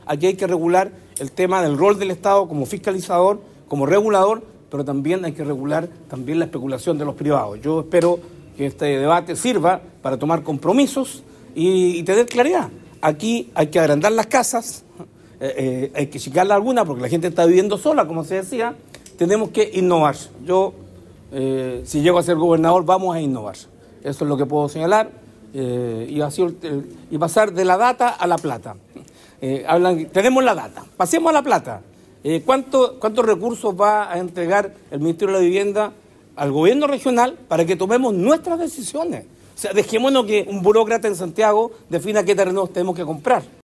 aquí hay que regular el tema del rol del Estado como fiscalizador, como regulador, pero también hay que regular también la especulación de los privados. Yo espero que este debate sirva para tomar compromisos y tener claridad. Aquí hay que agrandar las casas, hay que chicarla alguna porque la gente está viviendo sola, como se decía. Tenemos que innovar. Yo, si llego a ser gobernador, vamos a innovar. Eso es lo que puedo señalar. Y pasar de la data a la plata. Tenemos la data, pasemos a la plata. ¿Cuántos recursos va a entregar el Ministerio de la Vivienda al gobierno regional para que tomemos nuestras decisiones? O sea, dejémonos que un burócrata en Santiago defina qué terrenos tenemos que comprar.